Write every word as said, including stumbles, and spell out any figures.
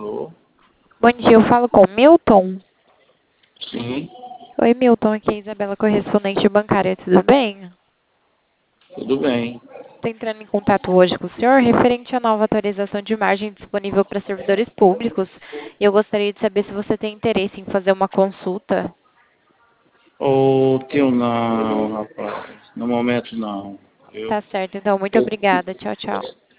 Alô? Bom dia, eu falo com o Milton. Sim, Oi, Milton, aqui é a Isabela, correspondente bancária, tudo bem? tudo bem. Estou entrando em contato hoje com o senhor referente à nova atualização de margem disponível para servidores públicos. E eu gostaria de saber se você tem interesse em fazer uma consulta. Ô, tio, não, rapaz. No momento, não. Eu, Tá certo, então, muito eu, obrigada. Tchau, tchau.